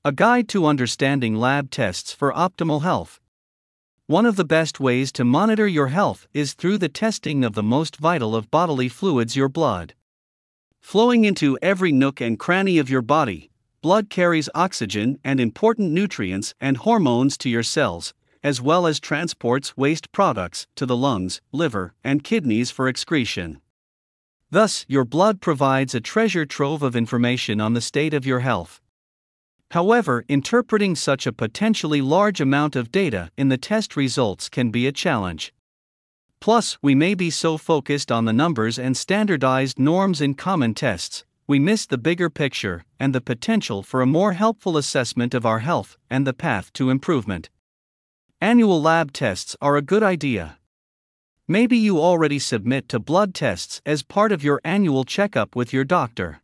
A guide to understanding lab tests for optimal health. One of the best ways to monitor your health is through the testing of the most vital of bodily fluids, your blood. Flowing into every nook and cranny of your body, blood carries oxygen and important nutrients and hormones to your cells, as well as transports waste products to the lungs, liver, and kidneys for excretion. Thus, your blood provides a treasure trove of information on the state of your health. However, interpreting such a potentially large amount of data in the test results can be a challenge. Plus, we may be so focused on the numbers and standardized norms in common tests, we miss the bigger picture and the potential for a more helpful assessment of our health and the path to improvement. Annual lab tests are a good idea. Maybe you already submit to blood tests as part of your annual checkup with your doctor.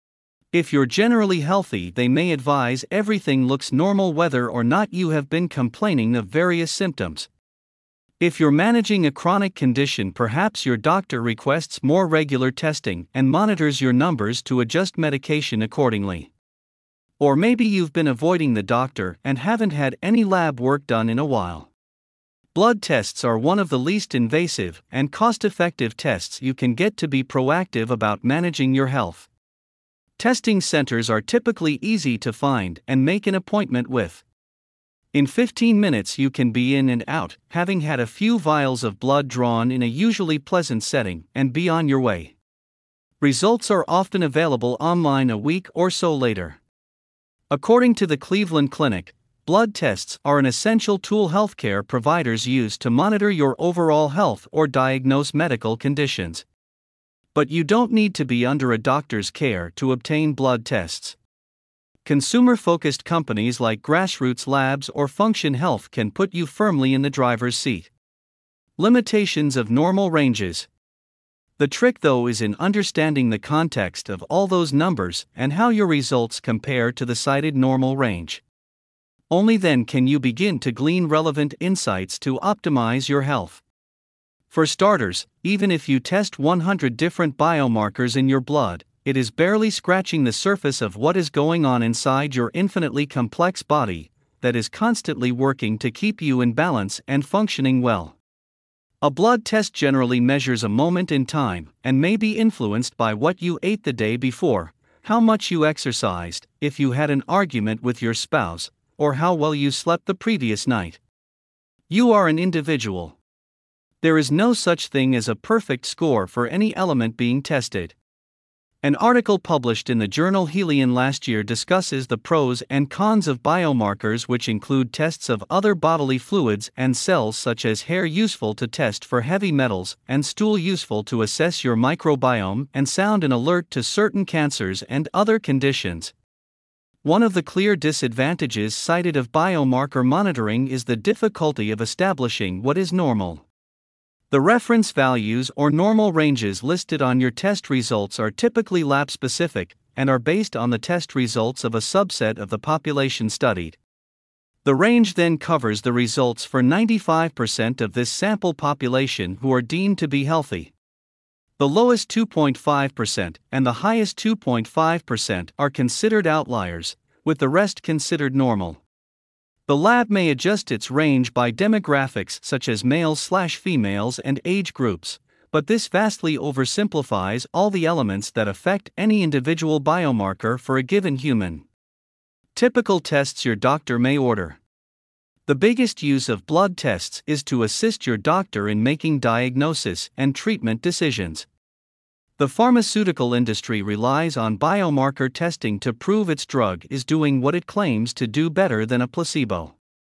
If you're generally healthy, they may advise everything looks normal whether or not you have been complaining of various symptoms. If you're managing a chronic condition, perhaps your doctor requests more regular testing and monitors your numbers to adjust medication accordingly. Or maybe you've been avoiding the doctor and haven't had any lab work done in a while. Blood tests are one of the least invasive and cost-effective tests you can get to be proactive about managing your health. Testing centers are typically easy to find and make an appointment with. In 15 minutes you can be in and out, having had a few vials of blood drawn in a usually pleasant setting, and be on your way. Results are often available online a week or so later. According to the Cleveland Clinic, blood tests are an essential tool healthcare providers use to monitor your overall health or diagnose medical conditions. But you don't need to be under a doctor's care to obtain blood tests. Consumer-focused companies like Grassroots Labs or Function Health can put you firmly in the driver's seat. Limitations of normal ranges. The trick, though, is in understanding the context of all those numbers and how your results compare to the cited normal range. Only then can you begin to glean relevant insights to optimize your health. For starters, even if you test 100 different biomarkers in your blood, it is barely scratching the surface of what is going on inside your infinitely complex body that is constantly working to keep you in balance and functioning well. A blood test generally measures a moment in time and may be influenced by what you ate the day before, how much you exercised, if you had an argument with your spouse, or how well you slept the previous night. You are an individual. There is no such thing as a perfect score for any element being tested. An article published in the journal Helion last year discusses the pros and cons of biomarkers, which include tests of other bodily fluids and cells such as hair, useful to test for heavy metals, and stool, useful to assess your microbiome, and sound, an alert to certain cancers and other conditions. One of the clear disadvantages cited of biomarker monitoring is the difficulty of establishing what is normal. The reference values or normal ranges listed on your test results are typically lab-specific and are based on the test results of a subset of the population studied. The range then covers the results for 95% of this sample population who are deemed to be healthy. The lowest 2.5% and the highest 2.5% are considered outliers, with the rest considered normal. The lab may adjust its range by demographics such as males/females and age groups, but this vastly oversimplifies all the elements that affect any individual biomarker for a given human. Typical tests your doctor may order. The biggest use of blood tests is to assist your doctor in making diagnosis and treatment decisions. The pharmaceutical industry relies on biomarker testing to prove its drug is doing what it claims to do better than a placebo.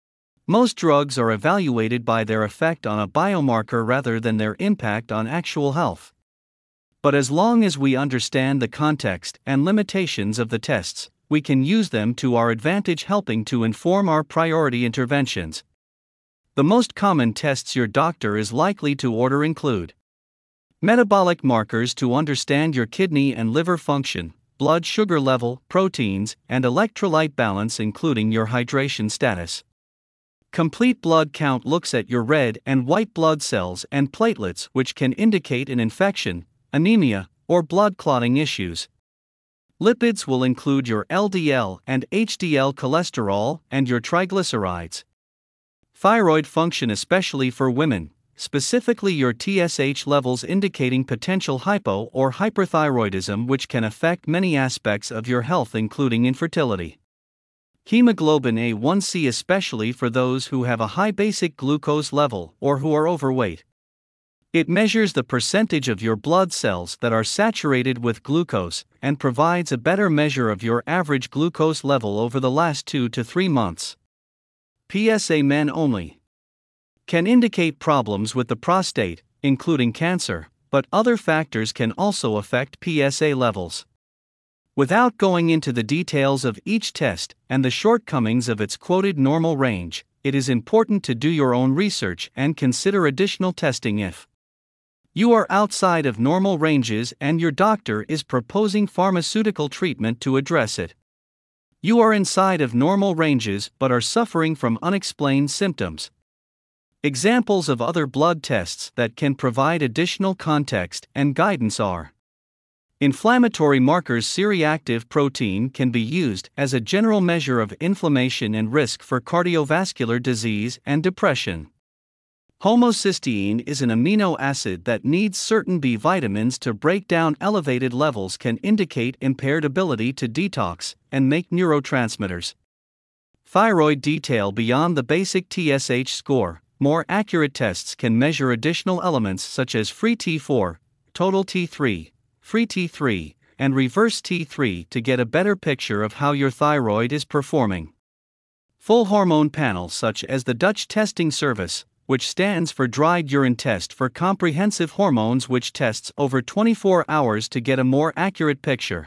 Most drugs are evaluated by their effect on a biomarker rather than their impact on actual health. But as long as we understand the context and limitations of the tests, we can use them to our advantage, helping to inform our priority interventions. The most common tests your doctor is likely to order include metabolic markers to understand your kidney and liver function, blood sugar level, proteins, and electrolyte balance, including your hydration status. Complete blood count looks at your red and white blood cells and platelets, which can indicate an infection, anemia, or blood clotting issues. Lipids will include your LDL and HDL cholesterol and your triglycerides. Thyroid function, especially for women, specifically your TSH levels, indicating potential hypo or hyperthyroidism, which can affect many aspects of your health, including infertility. Hemoglobin A1C, especially for those who have a high basic glucose level or who are overweight. It measures the percentage of your blood cells that are saturated with glucose and provides a better measure of your average glucose level over the last 2 to 3 months. PSA men only. Can indicate problems with the prostate, including cancer, but other factors can also affect PSA levels. Without going into the details of each test and the shortcomings of its quoted normal range, it is important to do your own research and consider additional testing if you are outside of normal ranges and your doctor is proposing pharmaceutical treatment to address it. You are inside of normal ranges but are suffering from unexplained symptoms. Examples of other blood tests that can provide additional context and guidance are: inflammatory markers. C-reactive protein can be used as a general measure of inflammation and risk for cardiovascular disease and depression. Homocysteine is an amino acid that needs certain B vitamins to break down. Elevated levels can indicate impaired ability to detox and make neurotransmitters. Thyroid detail beyond the basic TSH score. More accurate tests can measure additional elements such as free T4, total T3, free T3, and reverse T3 to get a better picture of how your thyroid is performing. Full hormone panel, such as the Dutch Testing Service, which stands for Dried Urine Test for Comprehensive Hormones, which tests over 24 hours to get a more accurate picture.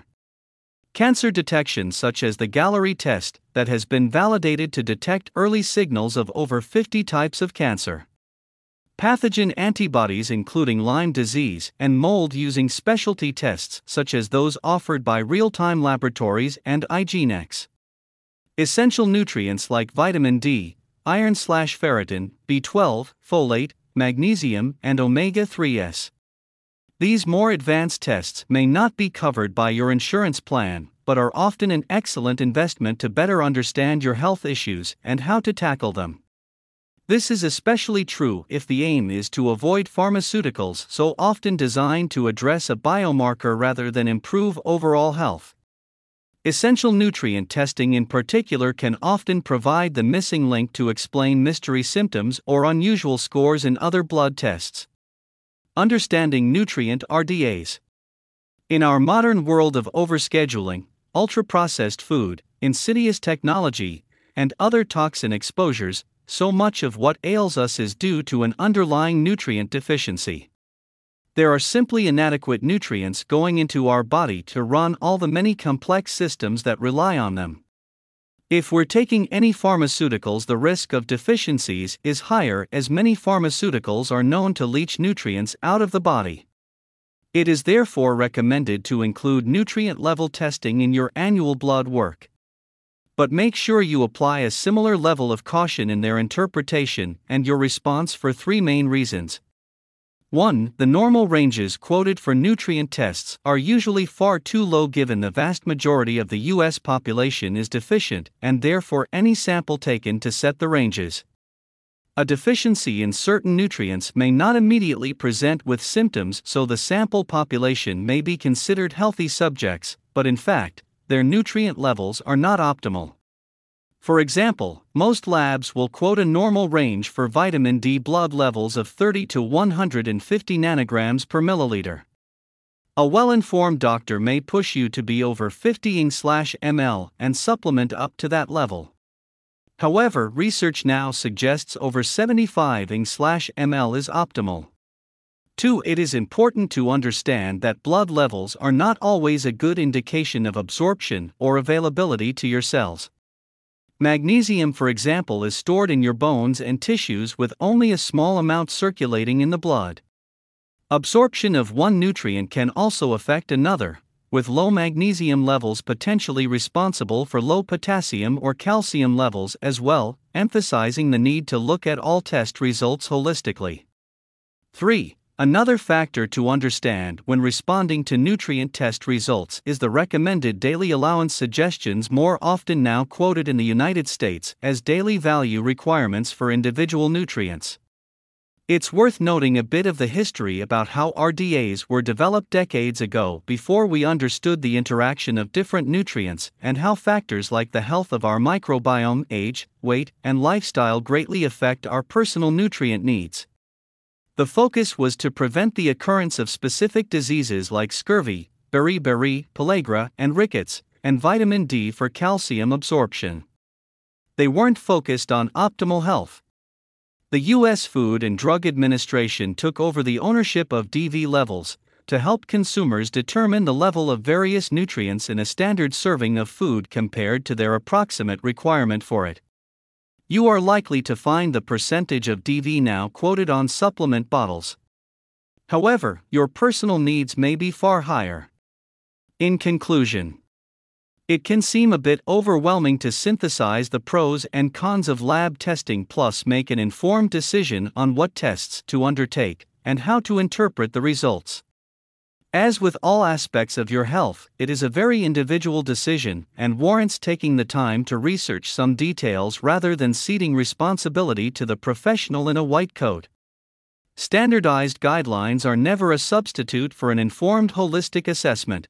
Cancer detection, such as the Galleri test, that has been validated to detect early signals of over 50 types of cancer. Pathogen antibodies, including Lyme disease and mold, using specialty tests such as those offered by Real-Time Laboratories and IGeneX. Essential nutrients like vitamin D, iron/ferritin, B12, folate, magnesium, and omega-3s. These more advanced tests may not be covered by your insurance plan, but are often an excellent investment to better understand your health issues and how to tackle them. This is especially true if the aim is to avoid pharmaceuticals so often designed to address a biomarker rather than improve overall health. Essential nutrient testing in particular can often provide the missing link to explain mystery symptoms or unusual scores in other blood tests. Understanding nutrient RDAs. In our modern world of overscheduling, ultra-processed food, insidious technology, and other toxin exposures, so much of what ails us is due to an underlying nutrient deficiency. There are simply inadequate nutrients going into our body to run all the many complex systems that rely on them. If we're taking any pharmaceuticals, the risk of deficiencies is higher, as many pharmaceuticals are known to leach nutrients out of the body. It is therefore recommended to include nutrient level testing in your annual blood work. But make sure you apply a similar level of caution in their interpretation and your response for 3 main reasons. 1. The normal ranges quoted for nutrient tests are usually far too low, given the vast majority of the U.S. population is deficient, and therefore any sample taken to set the ranges. A deficiency in certain nutrients may not immediately present with symptoms, so the sample population may be considered healthy subjects, but in fact, their nutrient levels are not optimal. For example, most labs will quote a normal range for vitamin D blood levels of 30 to 150 nanograms per milliliter. A well-informed doctor may push you to be over 50 ng/ml and supplement up to that level. However, research now suggests over 75 ng/ml is optimal. 2. It is important to understand that blood levels are not always a good indication of absorption or availability to your cells. Magnesium, for example, is stored in your bones and tissues with only a small amount circulating in the blood. Absorption of one nutrient can also affect another, with low magnesium levels potentially responsible for low potassium or calcium levels as well, emphasizing the need to look at all test results holistically. 3. Another factor to understand when responding to nutrient test results is the recommended daily allowance suggestions, more often now quoted in the United States as daily value requirements for individual nutrients. It's worth noting a bit of the history about how RDAs were developed decades ago before we understood the interaction of different nutrients and how factors like the health of our microbiome, age, weight, and lifestyle greatly affect our personal nutrient needs. The focus was to prevent the occurrence of specific diseases like scurvy, beriberi, pellagra, and rickets, and vitamin D for calcium absorption. They weren't focused on optimal health. The U.S. Food and Drug Administration took over the ownership of DV levels to help consumers determine the level of various nutrients in a standard serving of food compared to their approximate requirement for it. You are likely to find the percentage of DV now quoted on supplement bottles. However, your personal needs may be far higher. In conclusion, it can seem a bit overwhelming to synthesize the pros and cons of lab testing plus make an informed decision on what tests to undertake and how to interpret the results. As with all aspects of your health, it is a very individual decision and warrants taking the time to research some details rather than ceding responsibility to the professional in a white coat. Standardized guidelines are never a substitute for an informed holistic assessment.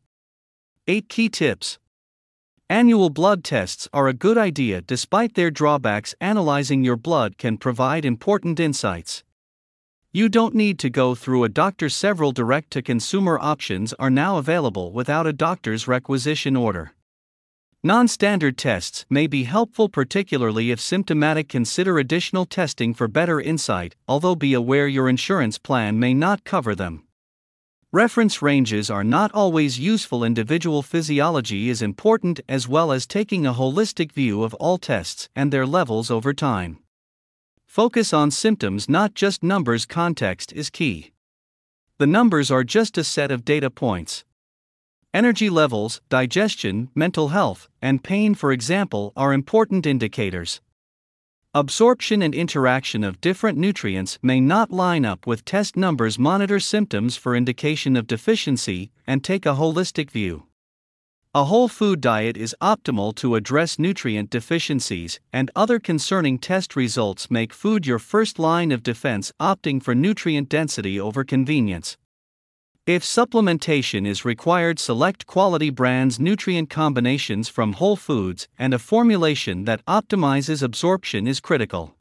8 key tips. Annual blood tests are a good idea despite their drawbacks. Analyzing your blood can provide important insights. You don't need to go through a doctor. Several direct-to-consumer options are now available without a doctor's requisition order. Non-standard tests may be helpful, particularly if symptomatic. Consider additional testing for better insight, although be aware your insurance plan may not cover them. Reference ranges are not always useful. Individual physiology is important, as well as taking a holistic view of all tests and their levels over time. Focus on symptoms, not just numbers. Context is key. The numbers are just a set of data points. Energy levels, digestion, mental health, and pain, for example, are important indicators. Absorption and interaction of different nutrients may not line up with test numbers. Monitor symptoms for indication of deficiency and take a holistic view. A whole food diet is optimal to address nutrient deficiencies and other concerning test results. Make food your first line of defense, opting for nutrient density over convenience. If supplementation is required, select quality brands, nutrient combinations from whole foods, and a formulation that optimizes absorption is critical.